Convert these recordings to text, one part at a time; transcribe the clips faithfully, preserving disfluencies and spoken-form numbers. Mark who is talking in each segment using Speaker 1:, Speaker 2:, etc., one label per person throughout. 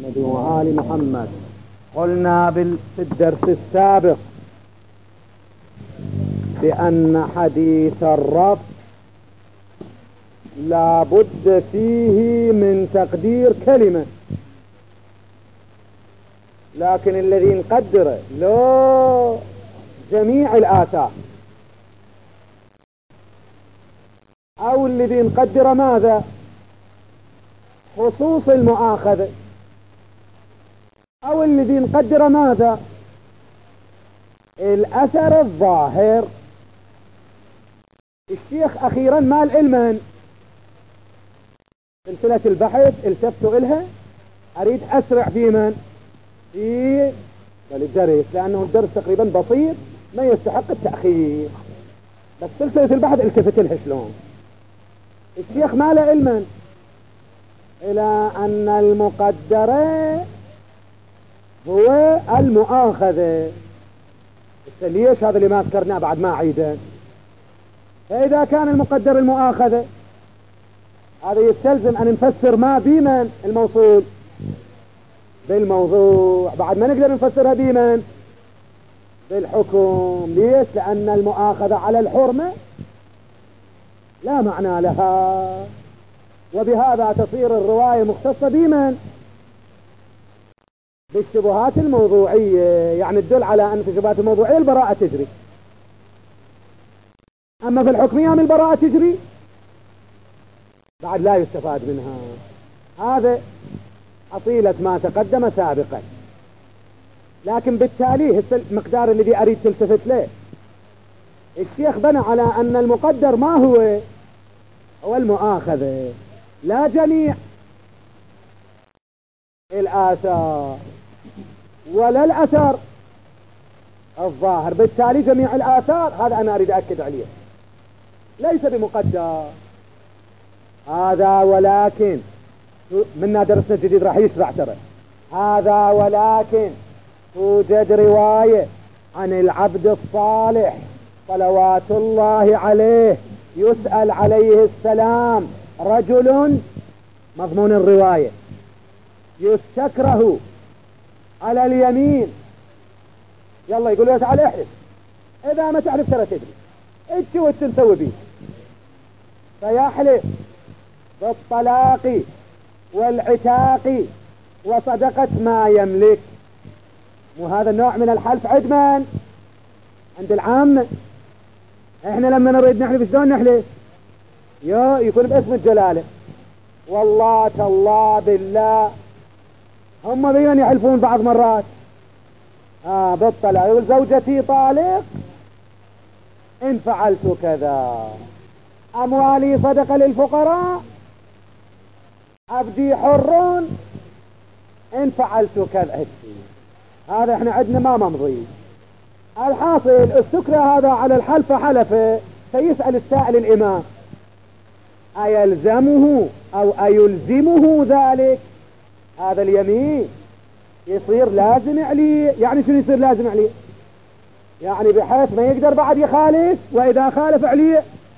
Speaker 1: محمد وآل محمد. قلنا في الدرس السابق بأن حديث الرب لا بد فيه من تقدير كلمة، لكن الذي نقدره لو جميع الآثار، أو الذي نقدر ماذا؟ خصوص المؤاخذة، أو الذي نقدر ماذا؟ الأثر الظاهر. الشيخ أخيرا مال علما سلسلة البحث التفتوا إلها، أريد أسرع في من؟ في الدرس، لأنه الدرس تقريبا بسيط ما يستحق التأخير، بس سلسلة البحث التفت لها شلون. الشيخ مال علما إلى أن المقدرة هو المؤاخذة. ليش هذا اللي ما ذكرناه بعد ما عيده؟ فإذا كان المقدر المؤاخذة، هذا يستلزم أن نفسر ما بمن الموصول بالموضوع، بعد ما نقدر نفسرها بمن بالحكم. ليش؟ لأن المؤاخذة على الحرمة لا معنى لها، وبهذا تصير الرواية مختصة بمن؟ بالشبهات الموضوعية، يعني تدل على أن في الشبهات الموضوعية البراءة تجري، أما في الحكمية من البراءة تجري بعد لا يستفاد منها. هذا أصيلة ما تقدم سابقا. لكن بالتالي المقدار الذي أريد تلتفت له، الشيخ بنى على أن المقدر ما هو؟ هو المؤاخذة، لا جميع الآثار ولا الأثر الظاهر. بالتالي جميع الآثار هذا أنا أريد أكد عليه ليس بمقدر هذا، ولكن منا درسنا الجديد راح يشرع ترى هذا، ولكن توجد رواية عن العبد الصالح صلوات الله عليه يسأل عليه السلام رجل، مضمون الرواية يستكره على اليمين، يلا يقول له تعال احلف، اذا ما تحلف ترى تدري ايش وش نسوي بيه، فيحلف بالطلاق والعتاق وصدقة ما يملك. وهذا النوع من الحلف عند من؟ عند العامة. احنا لما نريد نحلف شلون نحلف؟ يا يكون باسم الجلالة، والله تالله بالله. هم بين يحلفون بعض مرات آه بالطلاق، يقول زوجتي طالق إن فعلت كذا، أموالي صدقة للفقراء، عبدي حر إن فعلت كذا. هذا احنا عندنا ما ممضي. الحاصل السكرة هذا على الحلف حلفه، فيسأل السائل الإمام أيلزمه أو أيلزمه ذلك؟ هذا اليمين يصير لازم عليه. يعني شنو يصير لازم عليه؟ يعني بحيث ما يقدر بعد يخالف، وإذا خالف عليه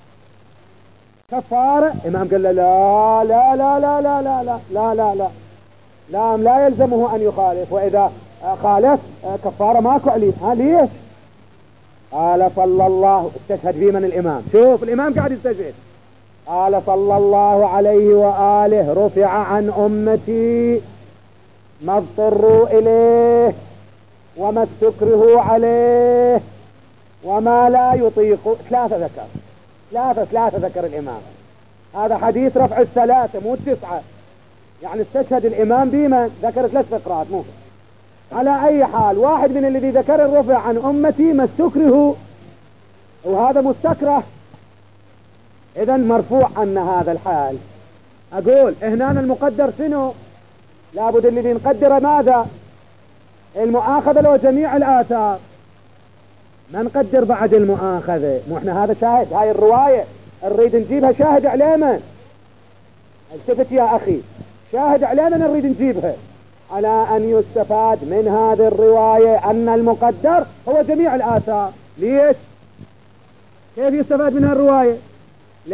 Speaker 1: كفارة. إمام قال له لا لا لا لا لا لا لا لا لا لا لا لا يلزمه أن يخالف، وإذا خالف كفارة ماكو عليه. ها ليش؟ قال صلى الله، استشهد في من الإمام، شوف الإمام قاعد يستشهد، قال صلى الله عليه وآله رفع عن أمتي ما اضطروا إليه وما استكرهوا عليه وما لا يطيق. ثلاثة ذكر ثلاثة ثلاثة ذكر الإمام. هذا حديث رفع الثلاثة مو التسعة، يعني استشهد الإمام بمن ذكر ثلاث فقرات مو. على أي حال واحد من الذي ذكر الرفع عن أمتي ما استكرهوا، وهذا مستكره، إذن مرفوع عن هذا الحال. أقول هنا المقدر شنو؟ لابد الذي نقدر ماذا؟ المؤاخذة لو جميع الآثار، ما نقدر بعد المؤاخذة. مو احنا هذا شاهد، هاي الرواية نريد نجيبها شاهد علينا. التفت يا أخي، شاهد علينا نريد نجيبها على أن يستفاد من هذه الرواية أن المقدر هو جميع الآثار. ليش؟ كيف يستفاد من هالرواية؟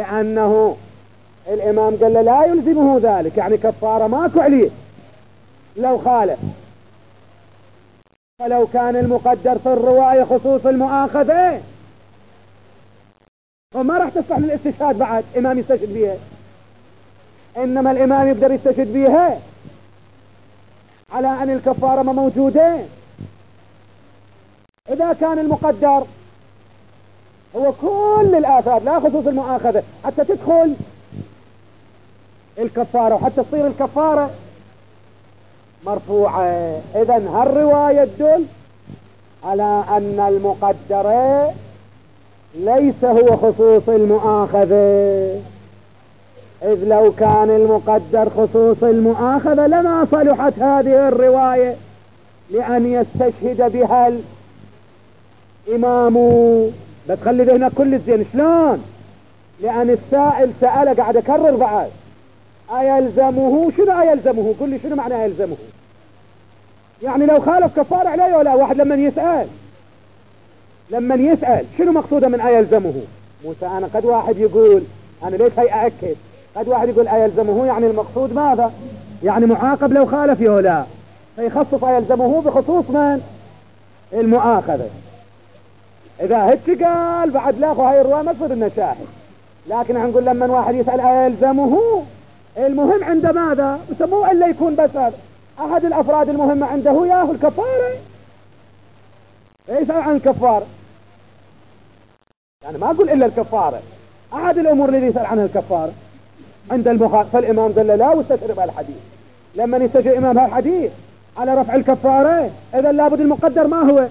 Speaker 1: لأنه الإمام قال له لا يلزمه ذلك، يعني كفارة ماكو عليه. لو خالف. فلو كان المقدر في الرواية خصوص المؤاخذة وما راح تصلح للاستشهاد بعد إمام يستشهد بيها، إنما الإمام يقدر يستشهد بيها على أن الكفارة ما موجودة إذا كان المقدر هو كل الآثار لا خصوص المؤاخذة حتى تدخل الكفارة وحتى تصير الكفارة مرفوعة. إذن هالرواية تدل على أن المقدر ليس هو خصوص المؤاخذة، إذ لو كان المقدر خصوص المؤاخذة لما صلحت هذه الرواية لأن يستشهد بها الإمام. بتخلي ذهنك كل الزين. شلون؟ لأن السائل سأل قاعد أكرر بعد أيلزمه. شنو أيلزمه؟ قل لي شنو معنى أيلزمه؟ يعني لو خالف كفار عليه ولا واحد لما يسأل لما يسأل شنو مقصوده من أيلزمه؟ موسى أنا قد واحد يقول أنا ليش هي أأكد قد واحد يقول أيلزمه يعني المقصود ماذا؟ يعني معاقب لو خالف يولا، فيخصص أيلزمه بخصوص من؟ المؤاخذة. إذا هيك قال بعد لاخو هاي الرواية ما تصير لنا شاهد، لكن هنقول لما واحد يسأل أيلزمه المهم عنده ماذا؟ مو إلا يكون بس هذا أحد الأفراد المهمة عنده ياهو الكفارة. يسأل عن الكفارة يعني ما أقول إلا الكفارة، أحد الأمور اللي يسأل عنها الكفارة عند البخاري. فالإمام قال لا واستشرب الحديث. لما يستشرب إمام هالحديث على رفع الكفارة إذا لابد المقدر ما هو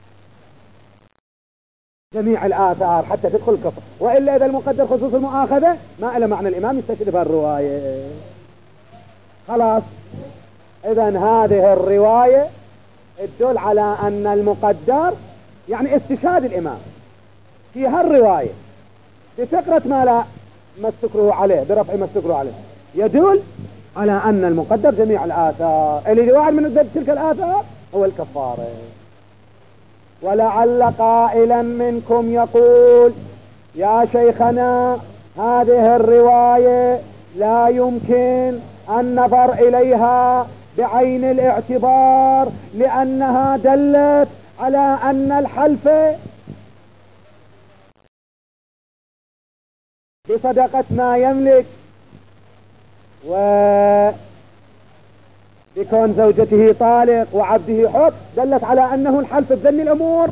Speaker 1: جميع الآثار حتى تدخل الكفارة، وإلا إذا المقدر خصوص المؤاخذة ما إلا معنى الإمام يستشرب هالرواية خلاص. إذن هذه الرواية تدل على أن المقدر يعني استشهاد الإمام في هالرواية بفقرة ما لا ما استكره عليه برفع ما استكره عليه يدل على أن المقدر جميع الآثار اللي واحد من تلك الآثار هو الكفارة. ولعل قائلا منكم يقول يا شيخنا هذه الرواية لا يمكن النظر إليها بعين الاعتبار لأنها دلت على أن الحلف بصدقة ما يملك وبكون زوجته طالق وعبده حر دلت على أنه الحلف بذن الأمور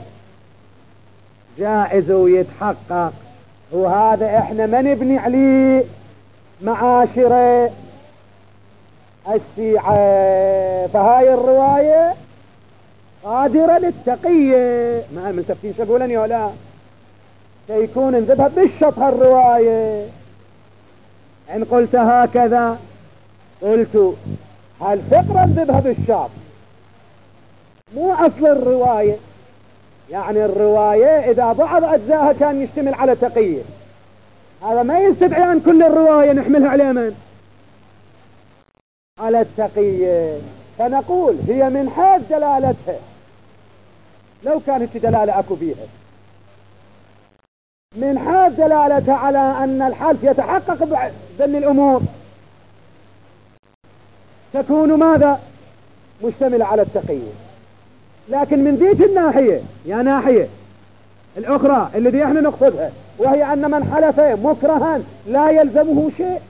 Speaker 1: جائز ويتحقق، وهذا احنا ما نبني عليه معاشرة الشيعة. فهاي الرواية قادرة للتقية ما ملتفتين شغولني ولا سيكون انذبها بالشط هالرواية. إن قلت هكذا قلت هالفقرة انذبها بالشط مو أصل الرواية. يعني الرواية إذا بعض أجزائها كان يشتمل على تقية هذا ما يستدعي أن كل الرواية نحملها على من؟ على التقية. فنقول هي من حيث دلالتها لو كانت دلالة أكو بيها من حيث دلالتها على أن الحلف يتحقق بذن الأمور تكون ماذا؟ مشتملة على التقية. لكن من ذيك الناحية يا ناحية الأخرى اللي دي احنا نقصدها وهي أن من حلف مكرها لا يلزمه شيء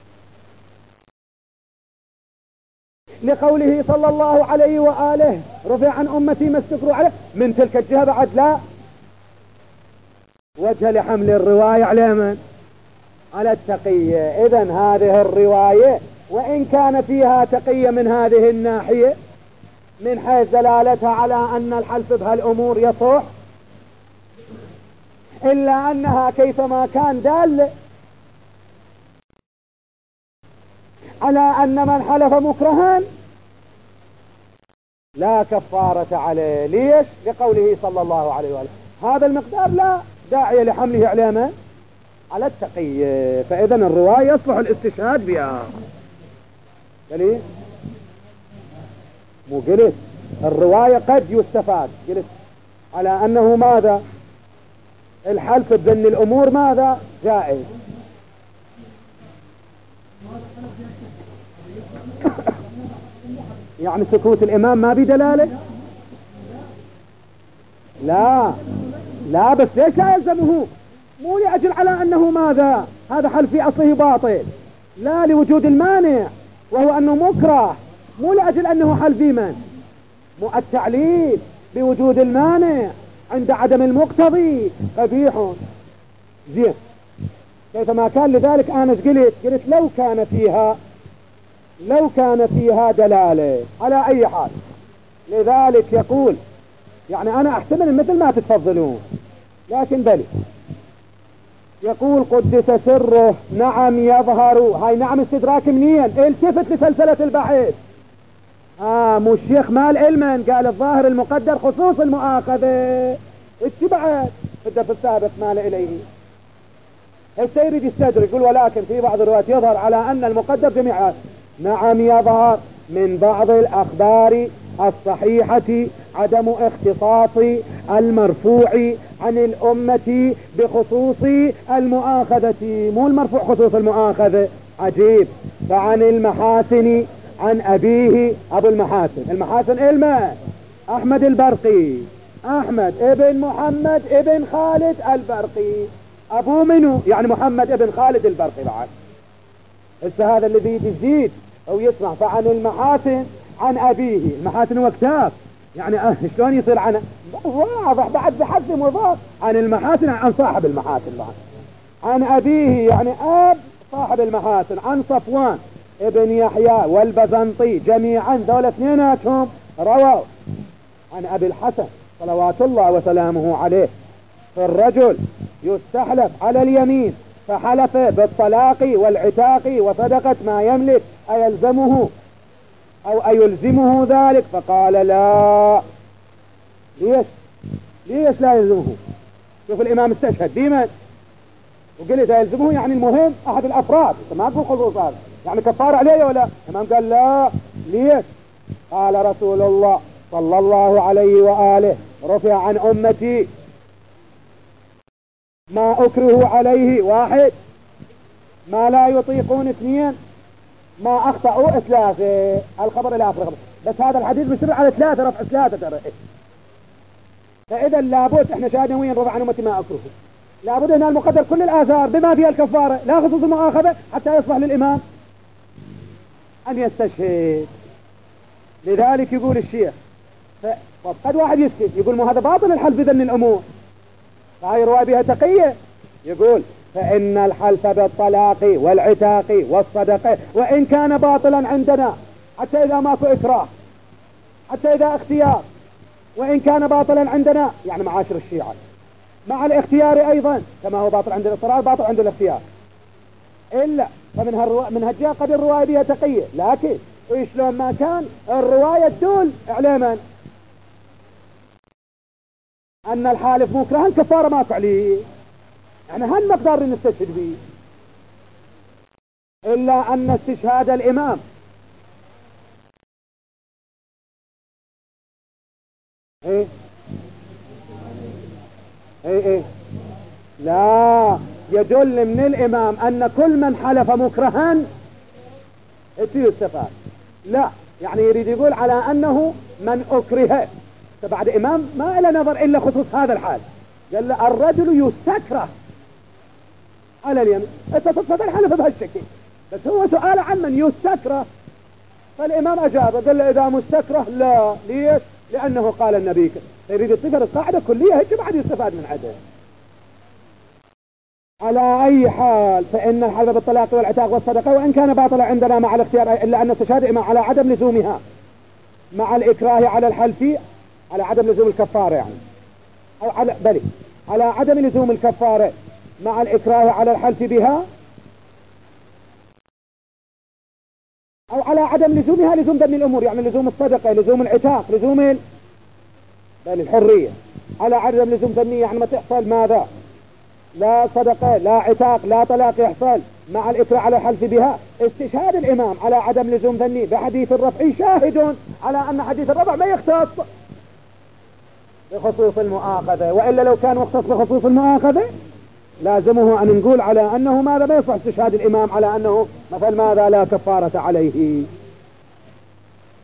Speaker 1: لقوله صلى الله عليه وآله رفع عن أمتي ما استكروا عليه، من تلك الجهة بعد لا وجه لحمل الرواية على من؟ على التقية. إذن هذه الرواية وإن كان فيها تقية من هذه الناحية من حيث دلالتها على أن الحلف بهالأمور يصح إلا أنها كيفما كان دالة على أن من حلف مكرها لا كفارة عليه. ليش؟ لقوله صلى الله عليه وآله هذا المقدار لا داعي لحمله على من؟ على التقية. فإذا الرواية يصلح الاستشهاد بها. قلت مو قلت الرواية قد يستفاد قلت على أنه ماذا؟ الحلف بذن الأمور ماذا؟ جائز. يعني سكوت الإمام ما بدلالة؟ لا لا، بس ليش لا يلزمه؟ مو لأجل على أنه ماذا؟ هذا حل في أصله باطل، لا، لوجود المانع وهو أنه مكره، مو لأجل أنه حل في من؟ مو التعليل بوجود المانع عند عدم المقتضي قبيح. زين، كيفما كان لذلك أنا قلت قلت لو كان فيها لو كان فيها دلالة على أي حال. لذلك يقول يعني أنا أحتمل مثل ما تتفضلون، لكن بلي يقول قدس سره نعم يظهر. هاي نعم استدراك منين؟ التفت لسلسلة البحث. آه مو الشيخ مال علما قال الظاهر المقدر خصوص المؤاخذة، اتبعت في السابق مال إليه. هسه يريد يستدرك يقول ولكن في بعض الروايات يظهر على أن المقدر جميعا. نعم يظهر من بعض الأخبار الصحيحة عدم اختصاص المرفوع عن الأمة بخصوص المؤاخذة، مو المرفوع خصوص المؤاخذة. عجيب. فعن المحاسن عن أبيه أبو المحاسن، المحاسن إلما أحمد البرقي، أحمد ابن محمد ابن خالد البرقي، أبو منو؟ يعني محمد ابن خالد البرقي بعد. هسه هذا الذي يزيد أو يسمع. فعن المحاسن عن أبيه، المحاسن هو كتاب يعني أه شلون يصير عنه؟ واضح بعد بحث مضاف. عن المحاسن عن صاحب المحاسن بعد. عن أبيه يعني أب صاحب المحاسن، عن صفوان ابن يحيى والبزنطي جميعا ذولا اثنيناتهم رووا عن أبي الحسن صلوات الله وسلامه عليه في الرجل يستحلف على اليمين فحلف بالطلاق والعتاق وصدقة ما يملك أيلزمه أو أيلزمه ذلك؟ فقال لا. ليش ليش لا يلزمه؟ شوف الإمام استشهد ديما وقلت يلزمه، يعني المهم أحد الأفراد، ما تقول خصوصات يعني كفار عليه ولا. الإمام قال لا. ليش؟ قال رسول الله صلى الله عليه وآله رفع عن أمتي ما أكره عليه واحد، ما لا يطيقون اثنين، ما أخطأوا ثلاثة. الخبر إلى آخر الخبر، بس هذا الحديث بيصير على ثلاثة، رفع ثلاثة ترى. فإذا لابد احنا شاهدنا وين رفع عن أمتي ما أكره، لابد هنا المقدر كل الآثار بما فيها الكفارة لا خصوص المؤاخذة حتى يصلح للإمام أن يستشهد. لذلك يقول الشيخ ف... قد واحد يسكت يقول مو هذا باطل الحلف بذن الأمور، فهي رواية بها تقية. يقول فإن الحلف بالطلاق والعتاق والصدقة وإن كان باطلا عندنا حتى إذا ماكو إكراه، حتى إذا اختيار، وإن كان باطلا عندنا يعني معاشر الشيعة مع الاختيار أيضا كما هو باطل عند الاضطرار باطل عند الاختيار، إلا فمن هالرو... من هالجهة قد الرواية بها تقية، لكن إيش لو ما كان الرواية تدل إعلاما أن الحالف مكره الكفارة ماكو عليه، يعني هالمقدار نستشهد به. إلا أن استشهاد الإمام إيه إيه إيه لا يدل من الإمام أن كل من حلف مكرها يستفاد. لا يعني يريد يقول على أنه من أكره. فبعد إمام ما إلى نظر إلا خصوص هذا الحال، قال الرجل يستكره على اليمين. أنت تقصد الحلف بهالشكل، بس هو سؤال عن من يستكره، فالإمام أجاب قال له إذا مستكره لا. ليش؟ لأنه قال النبي. يريد يصفر القاعدة كلية هيك بعد يستفاد من عدل. على أي حال فإن الحلف بالطلاق والعتاق والصدقة وإن كان باطلا عندنا مع الاختيار، إلا أن استشهاد إمام على عدم لزومها مع الإكراه على الحلف، على عدم لزوم الكفارة يعني، أو على بلي على عدم لزوم الكفارة مع الإكراه على الحلف بها، أو على عدم لزومها لزوم دم الأمور يعني لزوم الصدقة، لزوم العتاق، لزوم ال... بل الحرية. على عدم لزوم دمية يعني ما تحصل ماذا؟ لا صدقة لا عتاق لا طلاق يحصل مع الإكراه على الحلف بها. استشهاد الإمام على عدم لزوم ذني بحديث الرفع شاهد على أن حديث الرفع ما يختص بخصوص المؤاخذة، وإلا لو كان مختص بخصوص المؤاخذة لازمه أن نقول على أنه ماذا ما يصح استشهاد الإمام على أنه مثل ماذا لا كفارة عليه.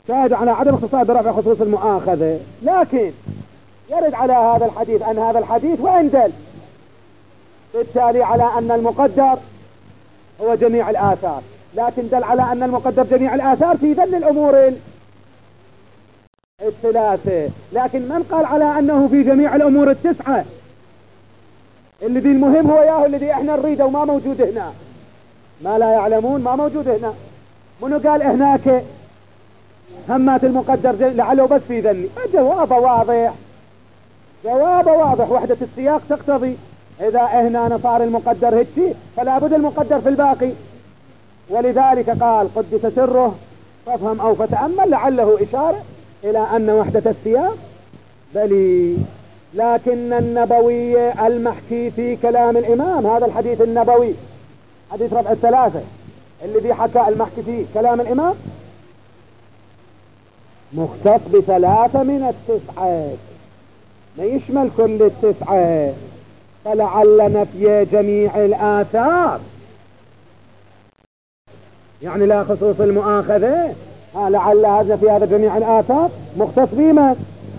Speaker 1: شاهد على عدم اختصاص برفع خصوص المؤاخذة، لكن يرد على هذا الحديث أن هذا الحديث وإن دل بالتالي على أن المقدر هو جميع الآثار، لكن دل على أن المقدر جميع الآثار في ذل الأمور الثلاثة، لكن من قال على أنه في جميع الأمور التسعة؟ الذي المهم هو ياهو الذي احنا نريده وما موجود هنا، ما لا يعلمون ما موجود هنا. منو قال هناك همات المقدر لعله بس في ذني؟ جوابه واضح، جوابه واضح، وحدة السياق تقتضي إذا هنا صار المقدر هيك فلا بد المقدر في الباقي، ولذلك قال قدس سره فافهم أو فتأمل، لعله إشارة إلى أن وحدة السياق بلي. لكن النبوي المحكي في كلام الإمام، هذا الحديث النبوي حديث رفع الثلاثة الذي حكى المحكي فيه كلام الإمام مختص بثلاثة من التسعة، ما يشمل كل التسعة، فلعل نفي جميع الآثار يعني لا خصوص المؤاخذة، لعل هذا في هذا جميع الآثار مختص بما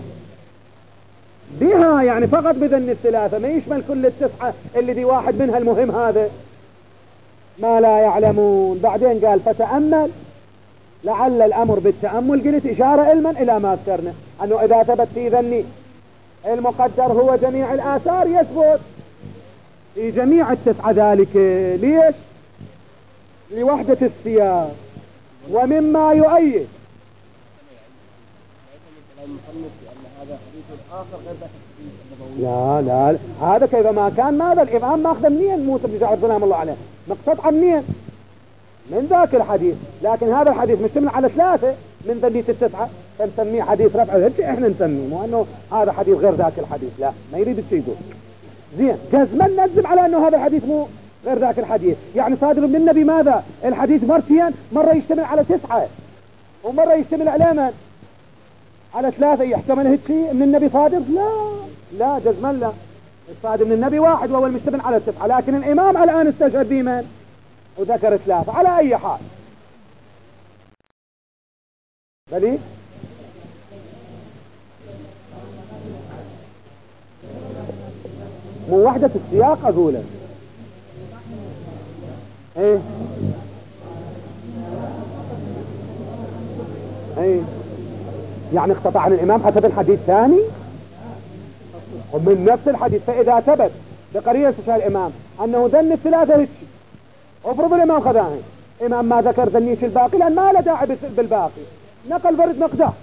Speaker 1: بها، يعني فقط بذن الثلاثة، ما يشمل كل التسعة اللي دي واحد منها المهم هذا ما لا يعلمون. بعدين قال فتأمل، لعل الأمر بالتأمل قلت إشارة علما إلى ما ذكرنا أنه إذا ثبت في ذني المقدر هو جميع الآثار يثبت في جميع التسعة، ذلك ليش؟ لوحدة السياق. ومما يؤيد لا لا هذا كيف ما كان، ماذا الإمام ماخذ منين؟ موسى بن جعفر سلام الله عليه مقتطع منين؟ من ذاك الحديث، لكن هذا الحديث مشتمل على ثلاثة من ذنية التسعة، فنسميه حديث رفع الهج، احنا نسميه، مو انه هذا حديث غير ذاك الحديث، لا ما يريد الشيء يقول زين جزما نجزم على انه هذا الحديث مو غير ذاك الحديث، يعني صادر من النبي ماذا؟ الحديث مرتين، مرة يشتمل على تسعة ومرة يشتمل على من؟ على ثلاثة، يحتمل هيك شيء من النبي صادر؟ لا لا جزما لا، الصادر من النبي واحد وهو المشتمل على التسعة، لكن الإمام الآن استشهد بمن؟ وذكر ثلاثة. على أي حال بلي مو وحدة السياق أقوله ايه ايه يعني اقتطع عن الإمام حسب الحديث ثاني ومن نفس الحديث، فإذا ثبت بقرينة استشهاد الإمام أنه ذن الثلاثة هيك، افرض الإمام خذاهن، إمام ما ذكر ذنيش الباقي لأن ما له داعي بالباقي، نقل فرد مقدار.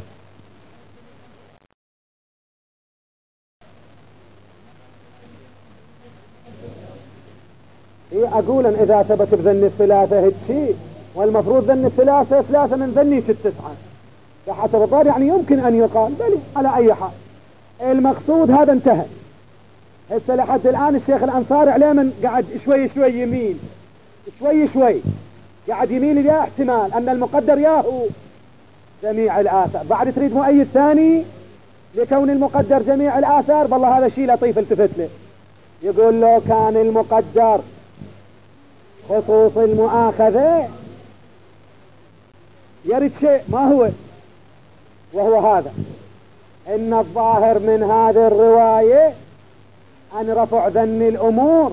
Speaker 1: إيه أقول أن إذا ثبت بذن الثلاثة هيك شيء، والمفروض ذن الثلاثة ثلاثة من ذنيش التسعة، فحسب الظاهر يعني يمكن أن يقال بلي. على أي حال المقصود هذا انتهى. هسه لحد الآن الشيخ الأنصاري عليه من قاعد شوي شوي يميل شوي شوي قاعد يميل إلى احتمال أن المقدر ياهو جميع الآثار، بعد تريد مؤيد ثاني لكون المقدر جميع الآثار. بالله هذا شيء لطيف التفت له، يقول له كان المقدر خصوص المؤاخذة يرد شيء ما هو، وهو هذا إن الظاهر من هذه الرواية أن رفع ذن الأمور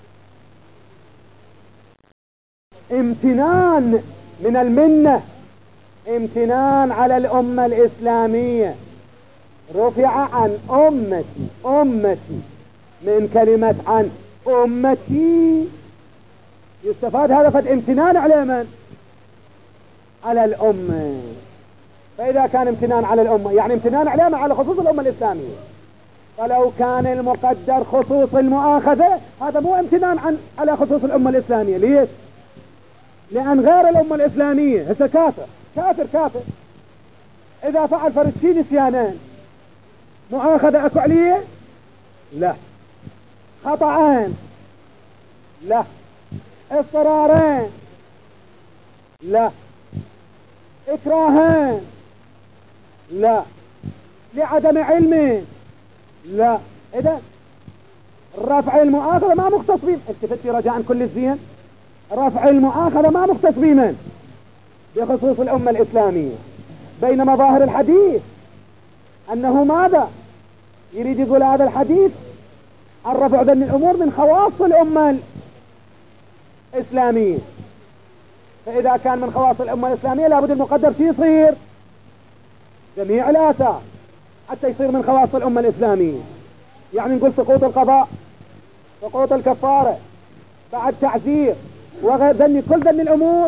Speaker 1: امتنان من المنة، امتنان على الأمة الإسلامية، رفع عن أمتي أمتي من كلمة عن أمتي، يستفاد هذا فد امتنان على من؟ على الأمة. فإذا كان امتنان على الأمة يعني امتنان على من؟ على خصوص الأمة الإسلامية. فلو كان المقدر خصوص المؤاخذة هذا مو امتنان عن على خصوص الأمة الإسلامية. ليش؟ لأن غير الأمة الإسلامية هسه كافر كافر كافر إذا فعل فرد شي نسيانين مؤاخذة أكو عليه؟ لا. خطأين؟ لا. اضطرارين؟ لا. إكراهين؟ لا. لعدم علم؟ لا. إذا رفع المؤاخذة ما مختص بهم، التفتي رجاء كل الزين، رفع المؤاخذة ما مختص بمن؟ بخصوص الأمة الإسلامية، بين مظاهر الحديث أنه ماذا يريد يقول هذا الحديث عن رفع ذن الأمور من خواص الأمة الإسلامية. فإذا كان من خواص الأمة الإسلامية لابد المقدر شي يصير جميع الآثار حتى يصير من خواص الأمة الإسلامية. يعني نقول سقوط القضاء، سقوط الكفارة، بعد تعزير وغير ذني، كل ذني الأمور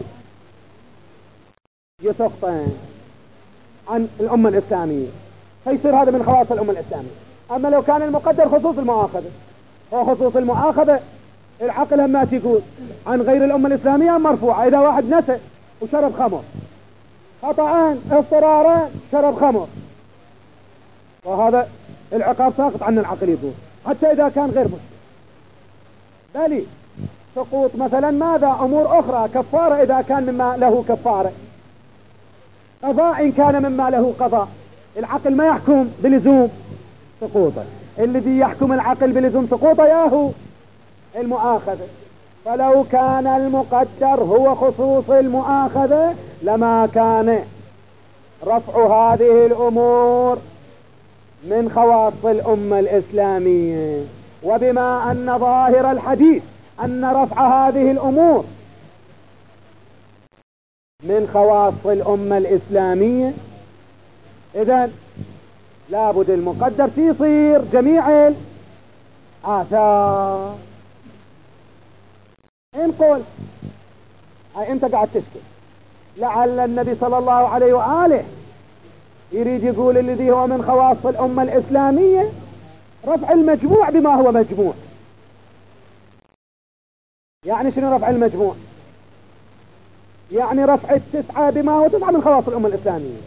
Speaker 1: يسقطن عن الأمة الإسلامية، فيصير هذا من خواص الأمة الإسلامية. أما لو كان المقدر خصوص المؤاخذة، هو خصوص المؤاخذة العقل هم ما يقول عن غير الأمة الإسلامية مرفوعة. إذا واحد نسى وشرب خمر خطأان اضطراران شرب خمر، وهذا العقاب ساقط عن العقل يقول حتى إذا كان غير مسلم. بل سقوط مثلا ماذا أمور أخرى، كفارة إذا كان مما له كفارة، قضاء إن كان مما له قضاء، العقل ما يحكم بلزوم سقوطه، الذي يحكم العقل بلزوم سقوطه ياهو المؤاخذة. فلو كان المقدر هو خصوص المؤاخذة لما كان رفع هذه الأمور من خواص الأمة الإسلامية. وبما أن ظاهر الحديث أن رفع هذه الأمور من خواص الأمة الإسلامية، إذن لابد المقدر يصير جميع الآثار. إن قل أي أنت قاعد تشكي لعل النبي صلى الله عليه وآله يريد يقول الذي هو من خواص الأمة الإسلامية رفع المجموع بما هو مجموع. يعني شنو رفع المجموع؟ يعني رفع التسعة بما هو تسعة من خواص الأمة الإسلامية.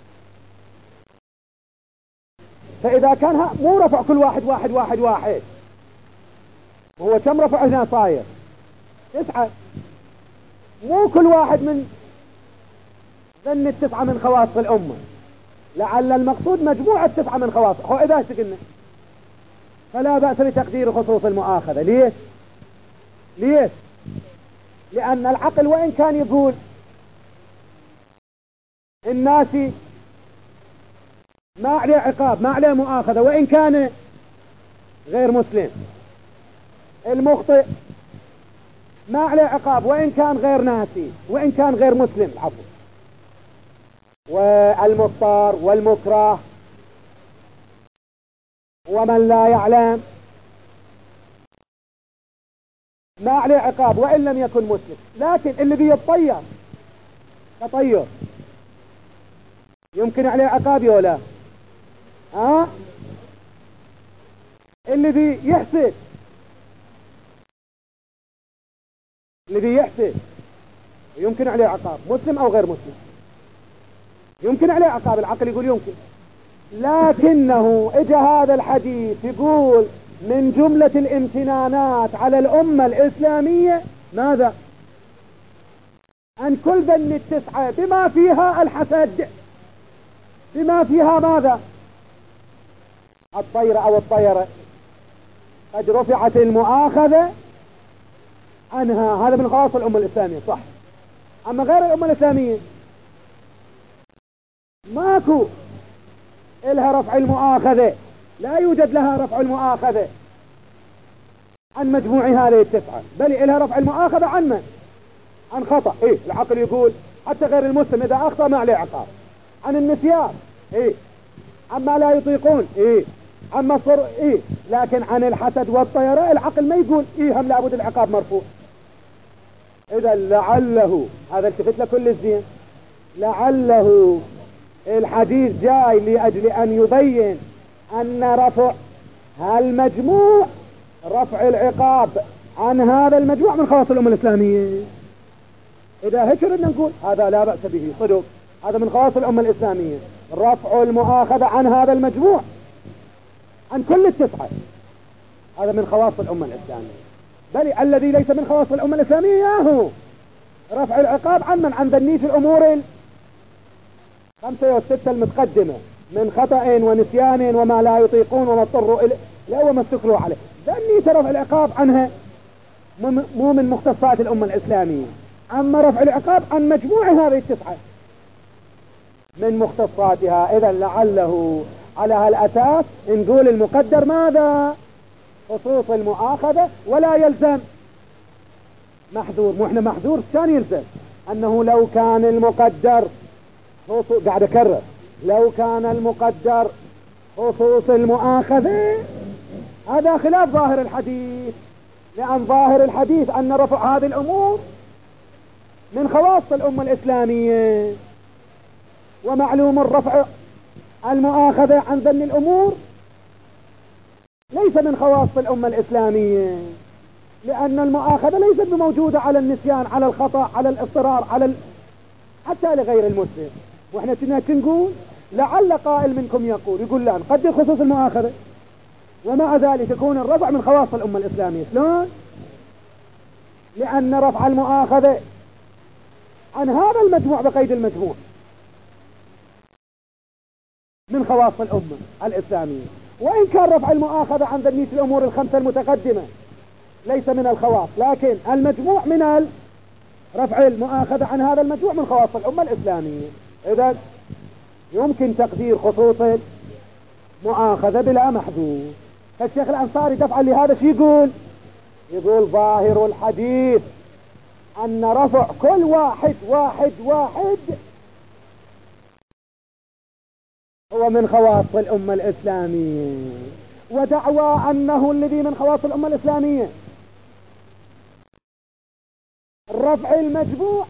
Speaker 1: فإذا كان مو رفع كل واحد واحد واحد واحد، وهو كم رفع هنا صاير تسعة، مو كل واحد من ذن التسعة من خواص الأمة، لعل المقصود مجموعة التسعة من خواص. هو إذا سكنا فلا بأس بتقدير خصوص المؤاخذة. ليش؟ ليش؟ لأن العقل وإن كان يقول الناس ما عليه عقاب ما عليه مؤاخذة وإن كان غير مسلم، المخطئ ما عليه عقاب وإن كان غير ناسي وإن كان غير مسلم، عفوا، والمضطر والمكره ومن لا يعلم ما عليه عقاب وإن لم يكن مسلم. لكن اللي بيتطير تطير يمكن عليه عقاب ولا ها؟ اللي بيحسد اللي بيحسد يمكن عليه عقاب مسلم أو غير مسلم، يمكن عليه عقاب. العقل يقول يمكن، لكنه اجى هذا الحديث يقول من جملة الامتنانات على الأمة الإسلامية ماذا؟ أن كل ذن التسعة بما فيها الحسد، بما فيها ماذا؟ الطيرة أو الطيرة قد رفعت المؤاخذة عنها. هذا من خواص الأمة الإسلامية صح. أما غير الأمة الإسلامية ماكو إلها رفع المؤاخذة، لا يوجد لها رفع المؤاخذة عن مجموع هذه التسعة، بل إلها رفع المؤاخذة عن من؟ عن خطأ. إيه العقل يقول حتى غير المسلم إذا أخطأ ما عليه عقاب. عن النسيان إيه، عما لا يطيقون إيه، عما الصر إيه، لكن عن الحسد والطيرة العقل ما يقول إيه هم لابد العقاب مرفوع. إذا لعله هذا التفت لكل الزين، لعله الحديث جاي لأجل أن يبين أن رفع هالمجموع رفع العقاب عن هذا المجموع من خواص الأمة الإسلامية. إذا هيك ردنا نقول هذا لا بأس به صدق، هذا من خواص الأمة الإسلامية، رفع المؤاخذة عن هذا المجموع عن كل التسعة، هذا من خواص الأمة الإسلامية. بل الذي ليس من خواص الأمة الإسلامية هو رفع العقاب عن من؟ عن ذنيت الأمور خمسة والستة المتقدمة من خطأ ونسيان وما لا يطيقون وما اضطروا إليه لا وما استكروا عليه، ذنيت رفع العقاب عنها مو من مختصات الأمة الإسلامية. أما رفع العقاب عن مجموع هذه التسعة من مختصاتها. إذا لعله على هالأساس نقول المقدر ماذا؟ خصوص المؤاخذة، ولا يلزم محذور. مو احنا محذور كان يلزم أنه لو كان المقدر خصوص، قاعد أكرر، لو كان المقدر خصوص المؤاخذة، هذا خلاف ظاهر الحديث، لأن ظاهر الحديث أن رفع هذه الأمور من خواص الأمة الإسلامية، ومعلوم الرفع المؤاخذة عن ذن الأمور ليس من خواص الأمة الإسلامية، لأن المؤاخذة ليست بموجودة على النسيان، على الخطأ، على الاضطرار، على ال... حتى لغير المسلم. وإحنا كنا نقول لعل قائل منكم يقول يقول لا نقدر خصوص المؤاخذة ومع ذلك يكون الرفع من خواص الأمة الإسلامية. شلون؟ لأن رفع المؤاخذة عن هذا المجموع بقيد المجموع من خواص الأمة الإسلامية، وإن كان رفع المؤاخذة عن ذنية الأمور الخمسة المتقدمة ليس من الخواص، لكن المجموع من رفع المؤاخذة عن هذا المجموع من خواص الأمة الإسلامية. إذا يمكن تقدير خصوص المؤاخذة بلا محذور. فالشيخ الأنصاري دفعا لهذا شي يقول يقول ظاهر الحديث أن رفع كل واحد واحد واحد هو من خواص الأمة الإسلامية، ودعوى أنه الذي من خواص الأمة الإسلامية رفع المجموع،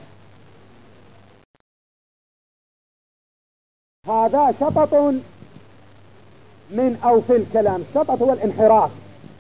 Speaker 1: هذا شطط من أو في الكلام. الشطط هو الانحراف،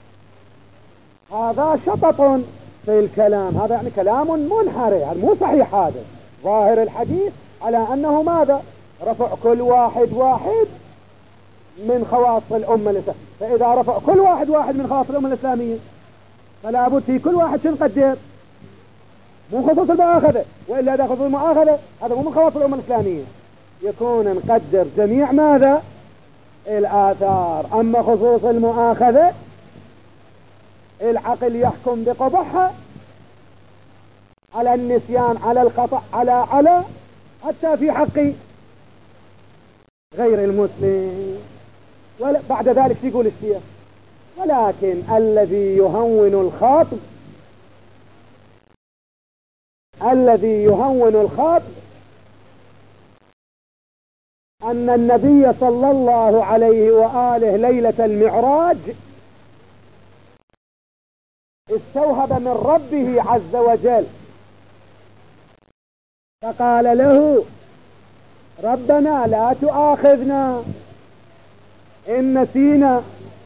Speaker 1: هذا شطط في الكلام، هذا يعني كلام منحرف، يعني مو صحيح. هذا ظاهر الحديث على أنه ماذا؟ رفع كل واحد واحد من خواص الأمة الإسلامية. فإذا رفع كل واحد واحد من خواص الأمة الإسلامية فلا بد في كل واحد شو نقدر؟ مو خصوص المؤاخذة، وإلا إذا خصوص المؤاخذة هذا مو من خواص الأمة الإسلامية، يكون نقدر جميع ماذا؟ الآثار. أما خصوص المؤاخذة العقل يحكم بقبحها على النسيان، على الخطأ، على على حتى في حق غير المسلم. بعد ذلك يقول الشيخ ولكن الذي يهون الخاطب الذي يهون الخاطب أن النبي صلى الله عليه وآله ليلة المعراج استوهب من ربه عز وجل فقال له ربنا لا تؤاخذنا إن نسينا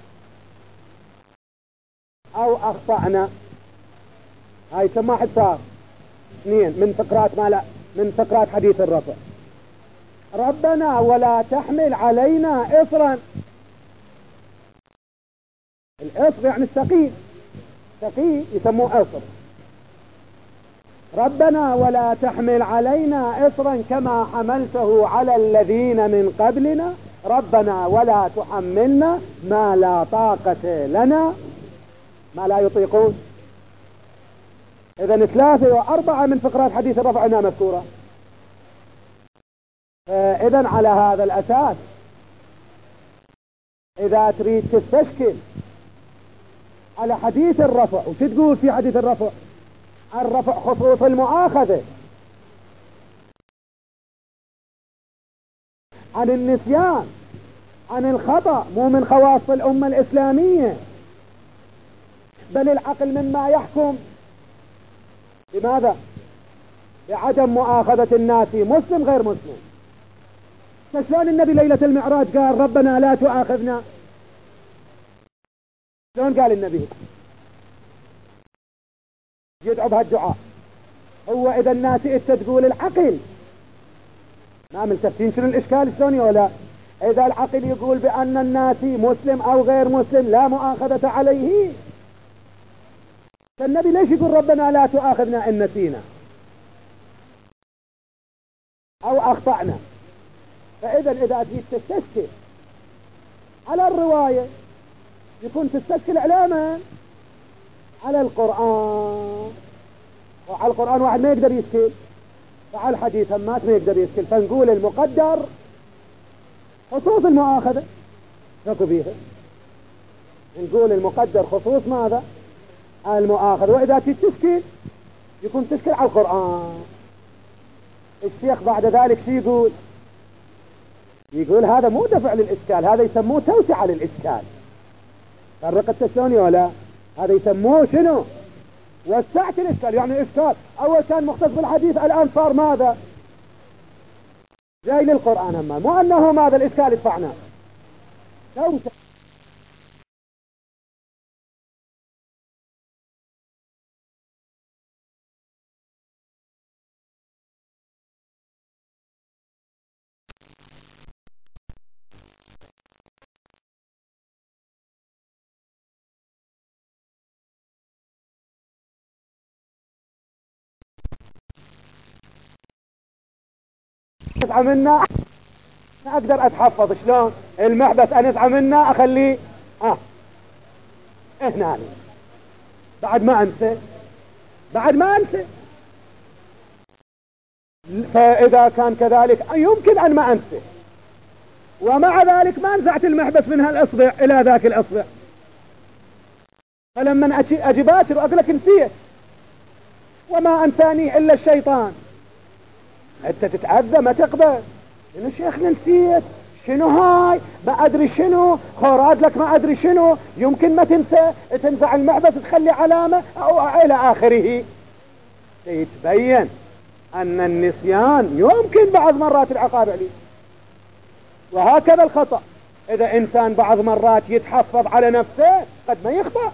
Speaker 1: أو أخطأنا. هاي كم واحد صار؟ اثنين من فقرات ما لا من فقرات حديث الرفع. ربنا ولا تحمل علينا إصرا، الإصر يعني الثقيل، ثقيل يسموه إصر. ربنا ولا تحمل علينا إصرا كما حملته على الذين من قبلنا ربنا ولا تحملنا ما لا طاقة لنا، ما لا يطيقون. إذن ثلاثة وأربعة من فقرات حديث الرفع هنا مذكورة. إذن على هذا الأساس إذا تريد تستشكل على حديث الرفع، وش تقول في حديث الرفع؟ الرفع خصوص المؤاخذة عن النسيان، عن الخطأ، مو من خواص الأمة الإسلامية، بل العقل مما يحكم لماذا؟ بعدم مؤاخذة الناس مسلم غير مسلم. فشلون النبي ليلة المعراج قال ربنا لا تؤاخذنا؟ شلون قال النبي؟ يدعو بهالدعاء. هو إذا الناس إنت تقول العقل ما ملتفتين شنو الإشكال شلون ولا؟ إذا العقل يقول بأن الناس مسلم أو غير مسلم لا مؤاخذة عليه، فالنبي ليش يقول ربنا لا تؤاخذنا إن نسينا أو أخطأنا؟ فإذا إذا تريد تستشكل على الرواية يكون تستشكل على من؟ على القرآن. وعلى القرآن واحد ما يقدر يشكل، فعلى الحديث همات ما يقدر يشكل، فنقول المقدر خصوص المؤاخذة. شكو بيها نقول المقدر خصوص ماذا؟ المؤاخذة. وإذا تشكل يكون تشكل على القرآن. الشيخ بعد ذلك شو يقول؟ يقول هذا مو دفع للإشكال، هذا يسموه توسعة للإشكال. فرقت شلون ولا؟ هذا يسموه شنو؟ وسعت الإشكال. يعني إشكال أول كان مختص بالحديث، الآن صار ماذا؟ جاي للقرآن. أما مو أنه ماذا الإشكال يدفعنا، توسع. أسعى منا أقدر أتحفظ شلون المحبس، أن أسعى منا أخليه آه هنا بعد ما أنسى، بعد ما أنسى. فإذا كان كذلك يمكن أن ما أنسى، ومع ذلك ما نزعت المحبس من هالأصبع إلى ذاك الأصبع، فلما أجي باشر وأقول لك نسيت وما أنساني إلا الشيطان، أنت تتعذى ما تقبل. إنه شيخنا نسيت شنو هاي، ما أدري شنو خوراد لك، ما أدري شنو، يمكن ما تنسى، تنزع المحبس تخلي علامة أو إلى آخره. يتبين أن النسيان يمكن بعض مرات العقاب عليه. وهكذا الخطأ، إذا إنسان بعض مرات يتحفظ على نفسه قد ما يخطأ.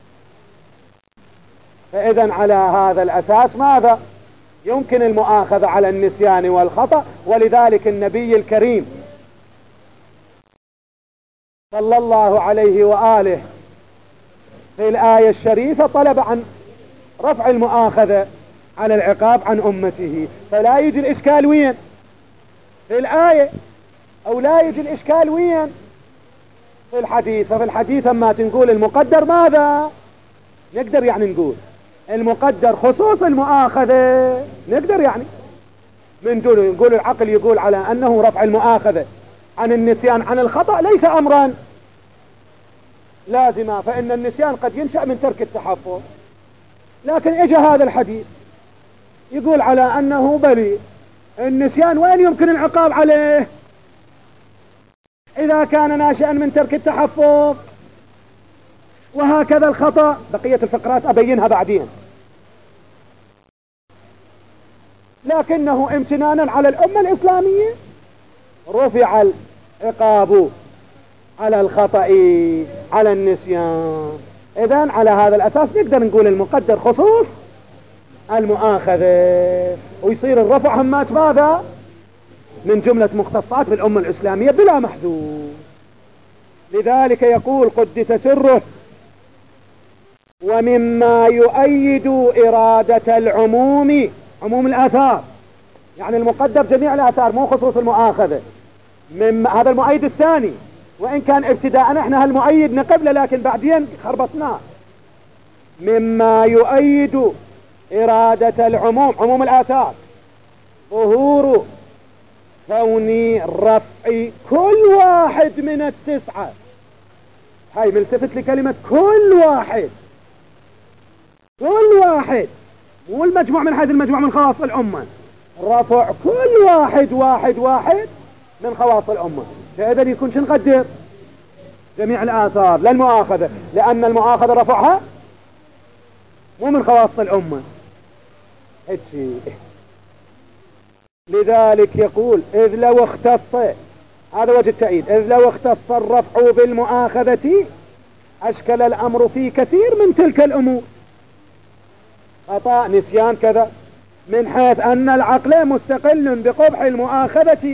Speaker 1: فإذا على هذا الأساس ماذا؟ يمكن المؤاخذة على النسيان والخطأ. ولذلك النبي الكريم صلى الله عليه وآله في الآية الشريفة طلب عن رفع المؤاخذة على العقاب عن أمته. فلا يجي الإشكال وين في الآية، أو لا يجي الإشكال وين في الحديث. ففي الحديث أما تنقول المقدر ماذا نقدر يعني نقول المقدر خصوص المؤاخذة، نقدر يعني من دونه نقول العقل يقول على أنه رفع المؤاخذة عن النسيان عن الخطأ ليس أمرا لازما، فإن النسيان قد ينشأ من ترك التحفظ. لكن اجى هذا الحديث يقول على أنه بلي النسيان وين يمكن العقاب عليه إذا كان ناشئا من ترك التحفظ، وهكذا الخطأ. بقية الفقرات أبينها بعدين. لكنه امتنانا على الأمة الإسلامية رفع العقاب على الخطأ على النسيان. إذن على هذا الأساس نقدر نقول المقدر خصوص المؤاخذة، ويصير الرفع همات ماذا من جملة مختصات بالأمة الإسلامية بلا محدود. لذلك يقول قدس سره: ومما يؤيد إرادة العموم، عموم الآثار، يعني المقدر جميع الآثار مو خصوص المؤاخذة. من هذا المؤيد الثاني، وإن كان ابتداء احنا هالمؤيد نقبله لكن بعدين خربطناه. مما يؤيد إرادة العموم، عموم الآثار، ظهور كون رفع كل واحد من التسعة. هاي ملتفت لكلمة كل واحد، كل واحد مو المجموع من حيث المجموع من خواص الأمة، رفع كل واحد واحد واحد من خواص الأمة. فإذا يكون شو نقدر جميع الآثار للمؤاخذة، لأن المؤاخذة رفعها مو من خواص الأمة. لذلك يقول إذ لو اختص، هذا وجه التأييد، إذ لو اختص الرفع بالمؤاخذة أشكل الأمر في كثير من تلك الأمور، خطأ نسيان كذا، من حيث أن العقل مستقل بقبح المؤاخذة.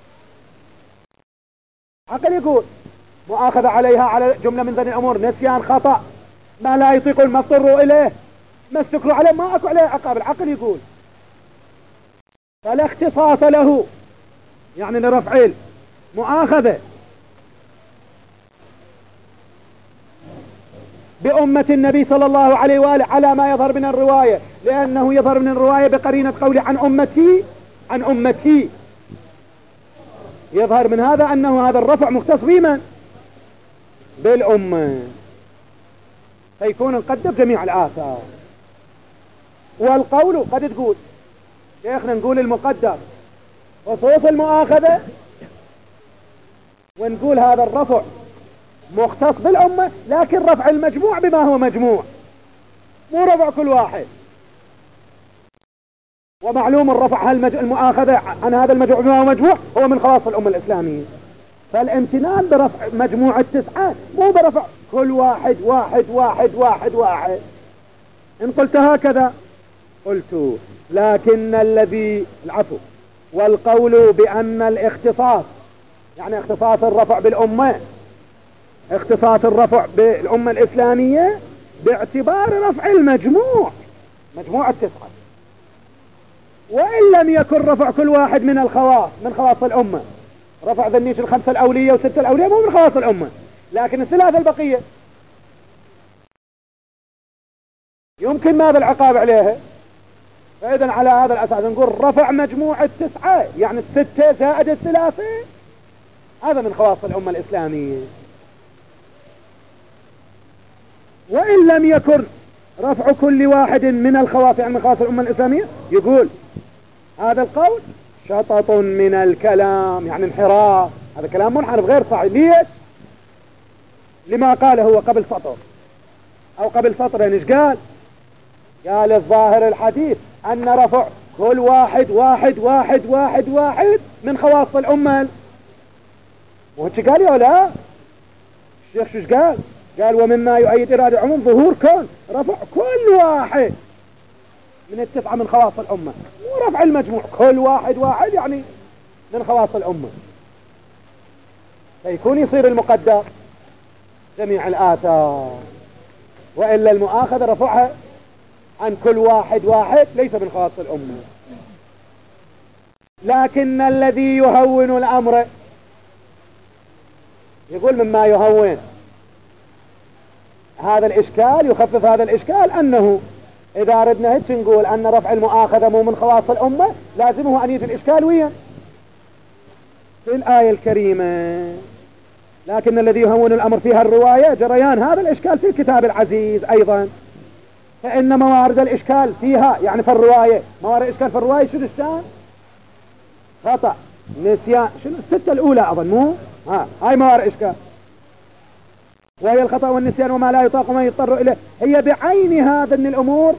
Speaker 1: عقل يقول مؤاخذة عليها على جملة من ذني الأمور، نسيان خطأ ما لا يطيق المضطر إليه، ما استكروا عليه ما أكو عليه عقاب. العقل يقول فلا اختصاص له، يعني لرفع المؤاخذة بأمة النبي صلى الله عليه وآله على ما يظهر من الرواية، لأنه يظهر من الرواية بقرينة قوله عن أمتي عن أمتي، يظهر من هذا أنه هذا الرفع مختص بمن؟ بالأمة، فيكون نقدم جميع الآثار. والقول قد تقول شيخنا نقول المقدر خصوص المؤاخذة، ونقول هذا الرفع مختص بالأمة، لكن رفع المجموع بما هو مجموع، مو رفع كل واحد. ومعلوم الرفع المؤاخذة عن هذا المجموع بما هو مجموع هو من خواص الأمة الإسلامية، فالامتنان برفع مجموع التسعة مو برفع كل واحد واحد واحد واحد واحد. إن قلت هكذا قلت لكن الذي العفو والقول بأن الاختصاص، يعني اختصاص الرفع بالأمة، اختصاص الرفع بالأمة الإسلامية باعتبار رفع المجموع مجموع التسعة، وإن لم يكن رفع كل واحد من الخواص من خواص الأمة. رفع ذنيش الخمسة الأولية وستة الأولية مو من خواص الأمة، لكن الثلاثة البقية يمكن ما بالعقاب عليها. فإذا على هذا الأساس نقول رفع مجموع التسعة، يعني الستة زائد الثلاثة، هذا من خواص الأمة الإسلامية. وإن لم يكن رفع كل واحد من الخواص يعني من خواص الأمة الإسلامية، يقول هذا القول شطط من الكلام، يعني انحراف، هذا كلام منحرف غير صحيح. ليش؟ لما قاله هو قبل سطر أو قبل سطرين. ايش قال؟ قال الظاهر الحديث أن رفع كل واحد واحد واحد واحد واحد من خواص الأمة. وهيك قال يا لا الشيخ شو قال؟ قال ومما يؤيد إرادة العموم ظهور كون رفع كل واحد من التسعة من خواص الأمة، مو رفع المجموع كل واحد واحد يعني من خواص الأمة، فيكون يصير المقدر جميع الآثار. وإلا المؤاخذة رفعها عن كل واحد واحد ليس من خواص الأمة. لكن الذي يهون الأمر، يقول مما يهون هذا الإشكال يخفف هذا الإشكال أنه إذا ردنا هيك نقول أن رفع المؤاخذة مو من خواص الأمة، لازمه أن يجي الإشكال وين؟ في الآية الكريمة. لكن الذي يهون الأمر فيها الرواية جريان هذا الإشكال في الكتاب العزيز أيضا، فإن موارد الإشكال فيها يعني في الرواية، موارد الإشكال في الرواية شنو الشان؟ خطأ، نسيان، شنو الستة الأولى أظن مو؟ ها هاي موارد إشكال، وهي الخطأ والنسيان وما لا يطاق وما يضطر إليه. هي بعين هذا من الأمور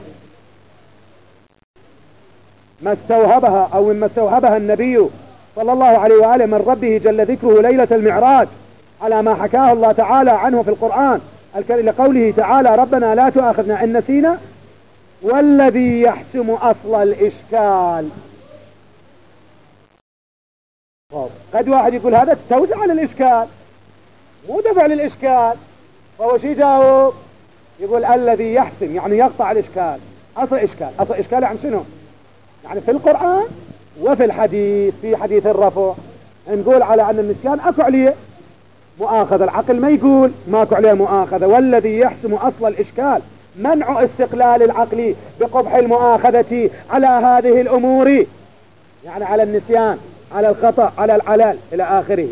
Speaker 1: ما استوهبها أو مما استوهبها النبي صلى الله عليه وآله من ربه جل ذكره ليلة المعراج على ما حكاه الله تعالى عنه في القرآن الكريم، لقوله تعالى ربنا لا تؤاخذنا إن نسينا، والذي يحسم أصل الإشكال. قد واحد يقول هذا توزع على الإشكال مو دفع للإشكال، فهو شي جاوب؟ يقول الذي يحسم يعني يقطع الإشكال. أصل إشكال، أصل إشكال يعني شنو؟ يعني في القرآن وفي الحديث. في حديث الرفع نقول على أن النسيان أكو عليه مؤاخذة، العقل ما يقول ماكو عليه مؤاخذة. والذي يحسم أصل الإشكال منع استقلال العقل بقبح المؤاخذة على هذه الأمور، يعني على النسيان على الخطأ على العلال إلى آخره،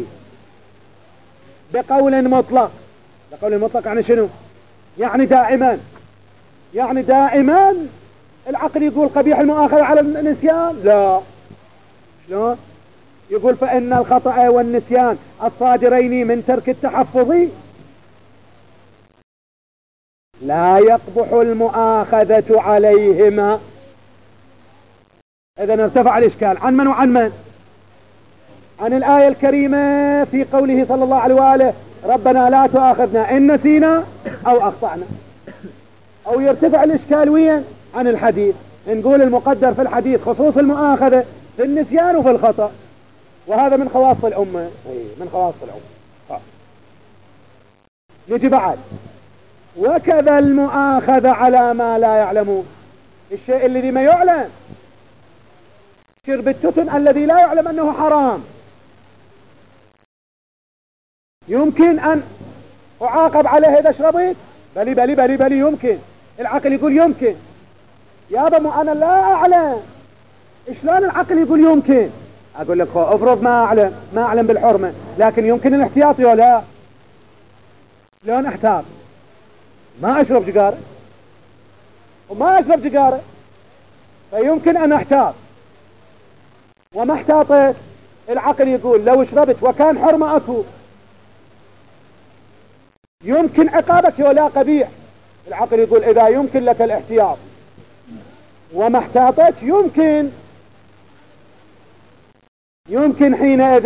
Speaker 1: بقول مطلق. بقول مطلق يعني شنو؟ يعني دائما، يعني دائما العقل يقول قبيح المؤاخذة على النسيان؟ لا. شلون؟ يقول فإن الخطأ والنسيان الصادرين من ترك التحفظ لا يقبح المؤاخذة عليهما. إذن ارتفع الإشكال عن من وعن من؟ عن الآية الكريمة في قوله صلى الله عليه وآله ربنا لا تؤاخذنا إن نسينا أو أخطأنا. أو يرتفع الإشكال وين؟ عن الحديث. نقول المقدر في الحديث خصوص المؤاخذة في النسيان وفي الخطأ، وهذا من خواص الأمة. من خواص الأمة. نجي بعد وكذا المؤاخذة على ما لا يعلمون، الشيء الذي ما يعلم، شرب التتن الذي لا يعلم أنه حرام يمكن أن أعاقب عليه إذا شربت؟ بلي بلي بلي بلي يمكن. العقل يقول يمكن. يابا مو انا لا اعلم. شلون العقل يقول يمكن؟ اقول لك افرض ما اعلم، ما اعلم بالحرمة، لكن يمكن الاحتياط ولا لا؟ شلون احتاط؟ ما اشرب سيجارة وما اشرب سيجارة، فيمكن ان احتاط وما احتاطت. العقل يقول لو شربت وكان حرمة اكو يمكن عقابك ولا قبيح. العقل يقول اذا يمكن لك الاحتياط وما احتاطت يمكن يمكن حينئذ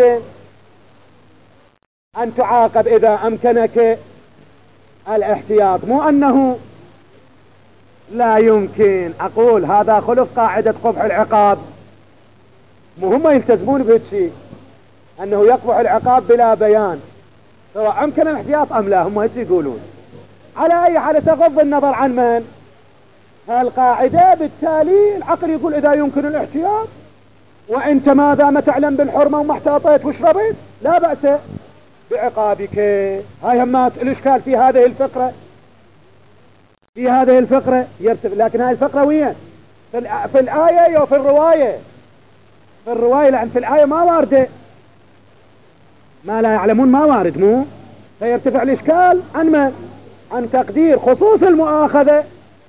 Speaker 1: ان تعاقب اذا امكنك الاحتياط، مو انه لا يمكن. اقول هذا خلف قاعدة قبح العقاب. مو هم يلتزمون بهذا الشيء انه يقبح العقاب بلا بيان سواء امكن الاحتياط ام لا، هم هيك يقولون. على اي حال تغض النظر عن من هالقاعدة، بالتالي العقل يقول اذا يمكن الاحتياط وانت ما دام تعلم بالحرمة وما احتاطيت وشربت لا بأس بعقابك. هاي همات الاشكال في هذه الفقرة، في هذه الفقرة يرتفع. لكن هاي الفقرة وين؟ في, في الآية وفي الرواية. في الرواية لأن في الآية ما واردة، ما لا يعلمون ما وارد، مو فيرتفع الاشكال عن من؟ عن تقدير خصوص المؤاخذة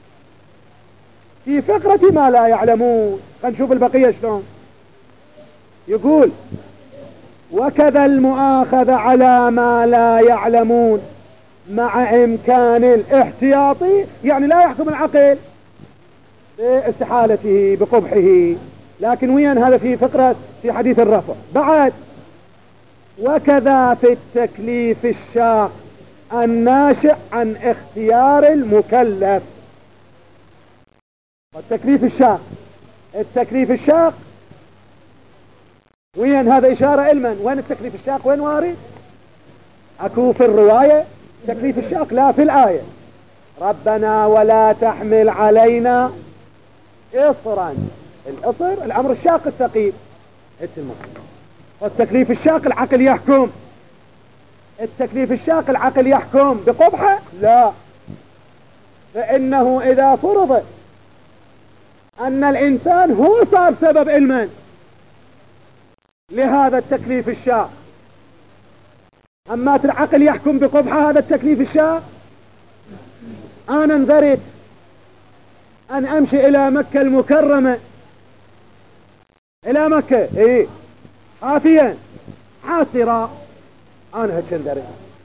Speaker 1: في فقرة ما لا يعلمون. خلينا نشوف البقية شلون. يقول وكذا المؤاخذة على ما لا يعلمون مع امكان الاحتياطي، يعني لا يحكم العقل باستحالته بقبحه، لكن وين هذا؟ في فقرة في حديث الرفع. بعد وكذا في التكليف الشاق الناشئ عن اختيار المكلف. والتكليف الشاق، التكليف الشاق وين هذا؟ إشارة علما. وين التكليف الشاق؟ وين وارد؟ أكو في الرواية تكليف الشاق، لا في الآية. ربنا ولا تحمل علينا إصرا. الإصر الأمر الشاق الثقيل. والتكليف الشاق العقل يحكم. التكليف الشاق العقل يحكم بقبحه؟ لا، فإنه إذا فرض أن الإنسان هو صار سبب علما لهذا التكليف الشاق، أما العقل يحكم بقبحه هذا التكليف الشاق. أنا انذرت أن أمشي إلى مكة المكرمة، إلى مكة إيه حافيا حاسرا، أنا هيك انذرت.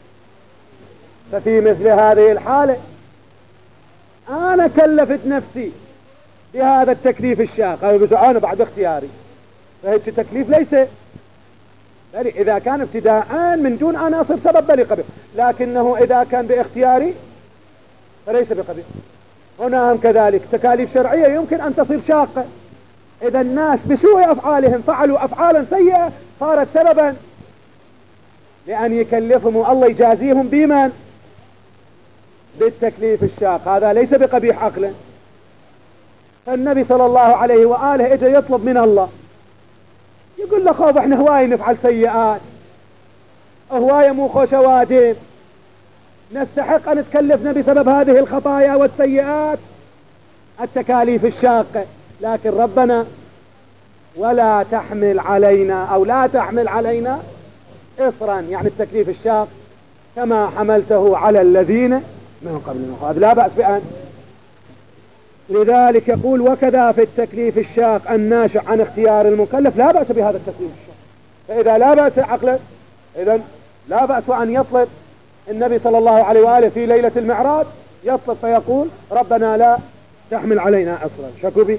Speaker 1: ففي مثل هذه الحالة أنا كلفت نفسي بهذا التكليف الشاق، أنا بعد اختياري، فهيك التكليف ليس بلي إذا كان ابتداء من دون أن أصير سبب بلي قبيح، لكنه إذا كان باختياري فليس بقبيح. هنا هم كذلك تكاليف شرعية يمكن أن تصير شاقة. إذا الناس بسوء أفعالهم فعلوا أفعالا سيئة صارت سببا لأن يكلفهم والله يجازيهم بمن؟ بالتكليف الشاق. هذا ليس بقبيح عقلا. فالنبي صلى الله عليه وآله إجا يطلب من الله، يقول له خوف احنا هواي نفعل سيئات، هواي مو خوش وادم، نستحق ان نتكلفنا بسبب هذه الخطايا والسيئات التكاليف الشاقة. لكن ربنا ولا تحمل علينا او لا تحمل علينا اصرا، يعني التكليف الشاق كما حملته على الذين من قبلنا، هذا لا بأس بأن. لذلك يقول وكذا في التكليف الشاق الناشئ عن اختيار المكلف، لا بأس بهذا التكليف الشاق. فإذا لا بأس عقلا، إذن لا بأس أن يطلب النبي صلى الله عليه وآله في ليلة المعراج، يطلب فيقول ربنا لا تحمل علينا أصلا. شكوبي.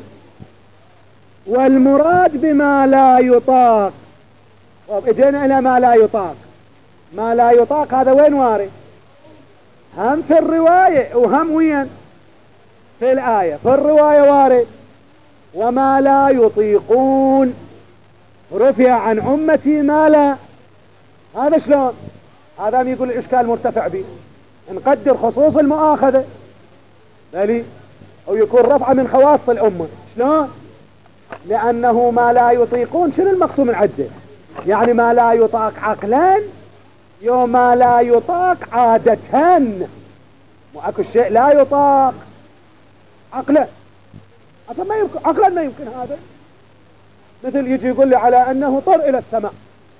Speaker 1: والمراد بما لا يطاق، اجينا إلى ما لا يطاق. ما لا يطاق هذا وين وارد؟ هم في الرواية وهم وين؟ في الآية. في الرواية وارد وما لا يطيقون رفع عن أمتي ما لا. هذا شلون؟ هذا يقول الإشكال مرتفع به، نقدر خصوص المؤاخذة بلي أو يكون رفع من خواص الأمة. شلون؟ لأنه ما لا يطيقون شنو المقصود من عده؟ يعني ما لا يطاق عقلا يوم ما لا يطاق عادة. مو اكو الشيء لا يطاق عقلا، أصلا ما يمكن عقلا، ما يمكن هذا. مثل يجي يقول لي على انه طر الى السماء،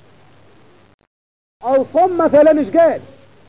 Speaker 1: او صم مثلا ايش قال،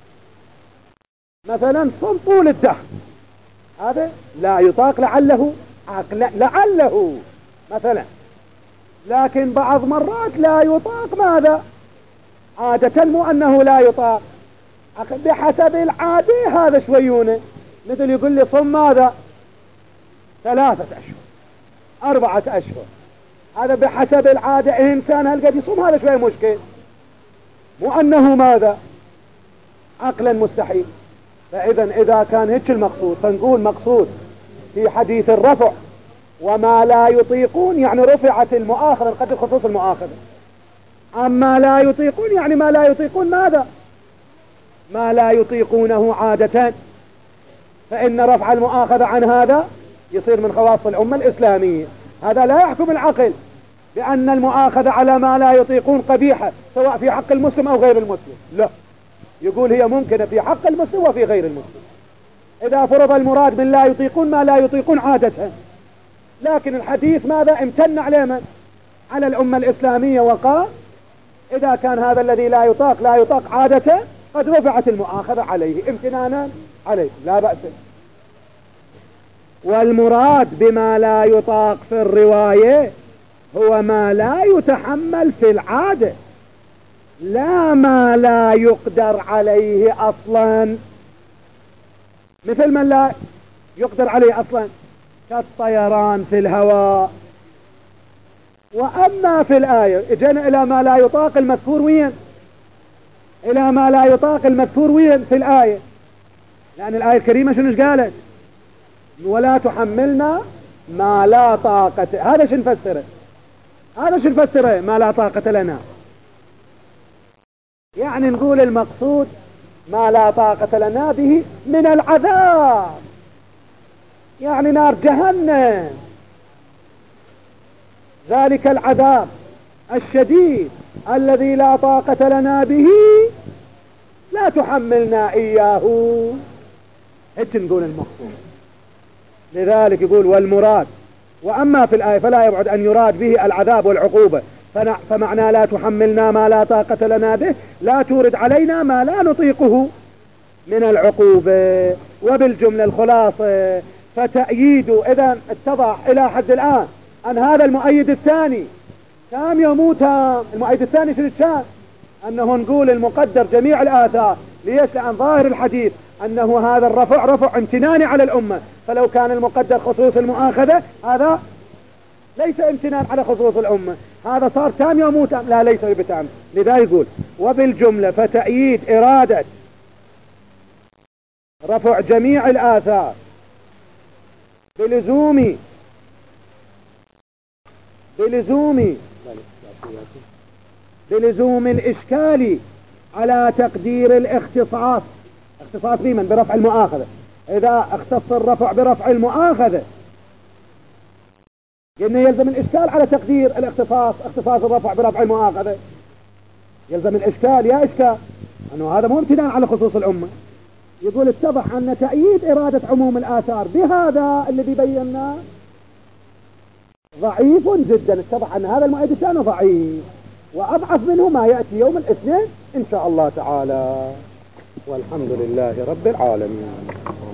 Speaker 1: مثلا صم طول الدهر، هذا لا يطاق لعله عقلا، لعله مثلا. لكن بعض مرات لا يطاق ماذا؟ عادة، مو انه لا يطاق بحسب العادة، هذا شويونه. مثل يقول لي صم ماذا؟ ثلاثة اشهر، اربعة اشهر، هذا بحسب العادة. انسان هل قد يصوم هذا شوي مشكل، مو انه ماذا؟ عقلا مستحيل. فاذا اذا كان هيك المقصود، فنقول مقصود في حديث الرفع وما لا يطيقون، يعني رفعت المؤاخذة قد خصوص المؤاخذة. اما لا يطيقون يعني ما لا يطيقون ماذا؟ ما لا يطيقونه عادة. فإن رفع المؤاخذة عن هذا يصير من خواص الأمة الإسلامية. هذا لا يحكم العقل بأن المؤاخذة على ما لا يطيقون قبيحة، سواء في حق المسلم أو غير المسلم، لا، يقول هي ممكنة في حق المسلم وفي غير المسلم، إذا فرض المراد من لا يطيقون ما لا يطيقون عادة. لكن الحديث ماذا؟ امتن على من؟ على الأمة الإسلامية، وقال إذا كان هذا الذي لا يطاق لا يطاق عادة قد رفعت المؤاخذة عليه امتنانا عليه، لا بأس. والمراد بما لا يطاق في الرواية هو ما لا يتحمل في العادة، لا ما لا يقدر عليه أصلا. مثل من لا يقدر عليه أصلا كالطيران في الهواء. وأما في الآية اجينا إلى ما لا يطاق المذكور وين؟ إلى ما لا يطاق المذكور وين في الآية؟ لأن الآية الكريمة شنو قالت؟ ولا تحملنا ما لا طاقة. هذا شو نفسره؟ هذا شو نفسره ما لا طاقة لنا؟ يعني نقول المقصود ما لا طاقة لنا به من العذاب، يعني نار جهنم، ذلك العذاب الشديد الذي لا طاقة لنا به لا تحملنا إياه. هيك نقول المقصود. لذلك يقول والمراد، وأما في الآية فلا يبعد أن يراد به العذاب والعقوبة، فمعنى لا تحملنا ما لا طاقة لنا به لا تورد علينا ما لا نطيقه من العقوبة. وبالجملة الخلاصة فتأييد إذا اتضح إلى حد الآن أن هذا المؤيد الثاني تام يموت. المؤيد الثاني شنو كان؟ أنه نقول المقدر جميع الآثار. ليش؟ لأن ظاهر الحديث أنه هذا الرفع رفع امتناني على الأمة، فلو كان المقدر خصوص المؤاخذة هذا ليس امتنان على خصوص الأمة، هذا صار تام يموت، لا ليس بتام. لذا يقول وبالجملة فتأييد إرادة رفع جميع الآثار بلزوم بلزوم بلزوم الإشكال على تقدير الاختصاص. اختصاص بمن؟ برفع المؤاخذة. إذا اختص الرفع برفع المؤاخذة لأنه يلزم الإشكال على تقدير الاختصاص، اختصاص الرفع برفع المؤاخذة يلزم الإشكال. يا إشكال أنه هذا مو امتنان على خصوص الأمة. يقول اتضح أن تأييد إرادة عموم الآثار بهذا الذي بيناه ضعيف جدا. اتضح أن هذا المؤيد الثاني ضعيف، وأضعف منه ما يأتي يوم الاثنين إن شاء الله تعالى. والحمد لله رب العالمين.